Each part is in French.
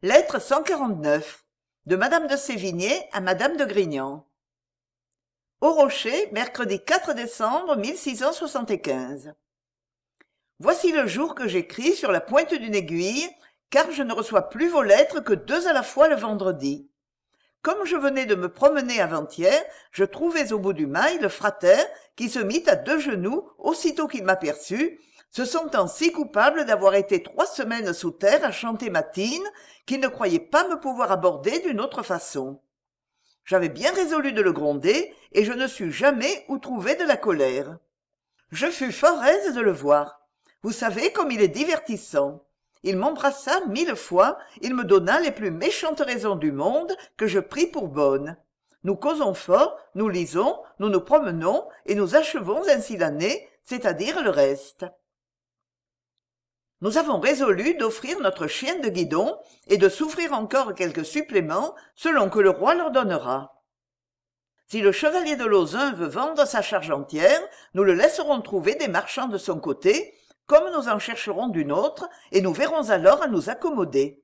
Lettre 149 de Madame de Sévigné à Madame de Grignan. Au Rocher, mercredi 4 décembre 1675. Voici le jour que j'écris sur la pointe d'une aiguille, car je ne reçois plus vos lettres que 2 à la fois le vendredi. Comme je venais de me promener avant-hier, je trouvais au bout du mail le frater qui se mit à 2 genoux aussitôt qu'il m'aperçut, se sentant si coupable d'avoir été 3 semaines sous terre à chanter matines qu'il ne croyait pas me pouvoir aborder d'une autre façon. J'avais bien résolu de le gronder, et je ne sus jamais où trouver de la colère. Je fus fort aise de le voir. Vous savez comme il est divertissant. Il m'embrassa 1000 fois, il me donna les plus méchantes raisons du monde, que je pris pour bonnes. Nous causons fort, nous lisons, nous nous promenons, et nous achevons ainsi l'année, c'est-à-dire le reste. Nous avons résolu d'offrir notre chien de guidon et de souffrir encore quelques suppléments selon que le roi leur donnera. Si le chevalier de Lauzun veut vendre sa charge entière, nous le laisserons trouver des marchands de son côté, comme nous en chercherons d'une autre, et nous verrons alors à nous accommoder.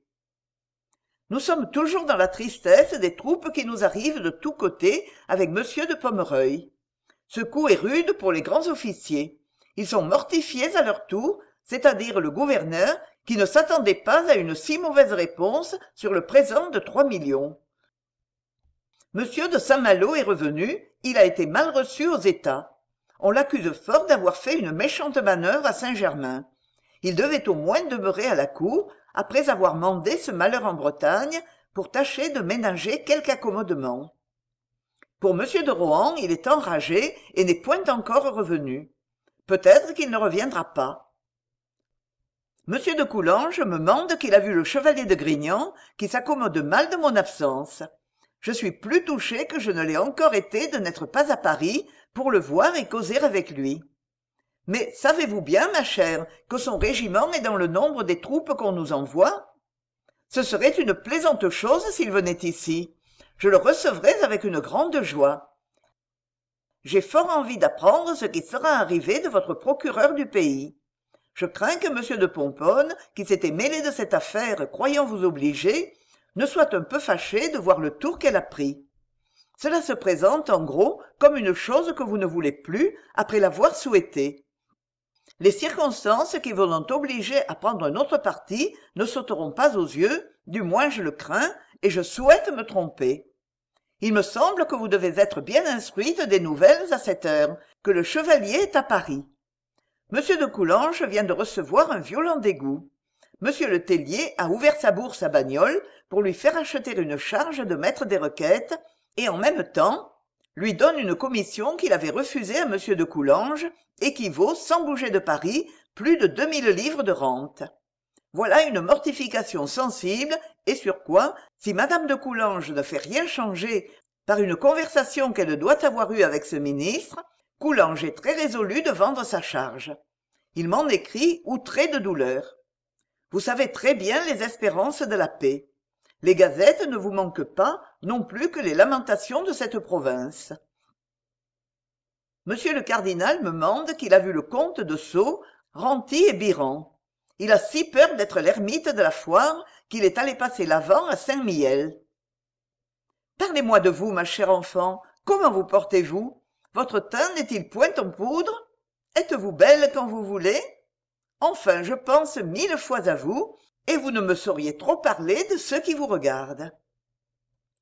Nous sommes toujours dans la tristesse des troupes qui nous arrivent de tous côtés avec monsieur de Pomereuil. Ce coup est rude pour les grands officiers. Ils sont mortifiés à leur tour, c'est-à-dire le gouverneur, qui ne s'attendait pas à une si mauvaise réponse sur le présent de 3 millions. Monsieur de Saint-Malo est revenu, il a été mal reçu aux États. On l'accuse fort d'avoir fait une méchante manœuvre à Saint-Germain. Il devait au moins demeurer à la cour, après avoir mandé ce malheur en Bretagne, pour tâcher de ménager quelque accommodement. Pour monsieur de Rohan, il est enragé et n'est point encore revenu. Peut-être qu'il ne reviendra pas. Monsieur de Coulanges me mande qu'il a vu le chevalier de Grignan, qui s'accommode mal de mon absence. Je suis plus touché que je ne l'ai encore été de n'être pas à Paris pour le voir et causer avec lui. Mais savez-vous bien, ma chère, que son régiment est dans le nombre des troupes qu'on nous envoie? Ce serait une plaisante chose s'il venait ici. Je le recevrais avec une grande joie. J'ai fort envie d'apprendre ce qui sera arrivé de votre procureur du pays. Je crains que M. de Pomponne, qui s'était mêlé de cette affaire croyant vous obliger, ne soit un peu fâché de voir le tour qu'elle a pris. Cela se présente, en gros, comme une chose que vous ne voulez plus après l'avoir souhaitée. Les circonstances qui vous ont obligé à prendre un autre parti ne sauteront pas aux yeux, du moins je le crains, et je souhaite me tromper. Il me semble que vous devez être bien instruite des nouvelles à cette heure, que le chevalier est à Paris. Monsieur de Coulanges vient de recevoir un violent dégoût. Monsieur le Tellier a ouvert sa bourse à Bagnols pour lui faire acheter une charge de maître des requêtes et en même temps lui donne une commission qu'il avait refusée à monsieur de Coulanges et qui vaut, sans bouger de Paris, plus de 2000 livres de rente. Voilà une mortification sensible et sur quoi, si madame de Coulanges ne fait rien changer par une conversation qu'elle doit avoir eue avec ce ministre, Coulanges est très résolu de vendre sa charge. Il m'en écrit outré de douleur. Vous savez très bien les espérances de la paix. Les gazettes ne vous manquent pas, non plus que les lamentations de cette province. Monsieur le cardinal me mande qu'il a vu le comte de Sceaux, Renty et Biran. Il a si peur d'être l'ermite de la foire qu'il est allé passer l'Avent à Saint-Mihiel. Parlez-moi de vous, ma chère enfant. Comment vous portez-vous? Votre teint n'est-il point en poudre? Êtes-vous belle quand vous voulez? Enfin, je pense 1000 fois à vous, et vous ne me sauriez trop parler de ceux qui vous regardent.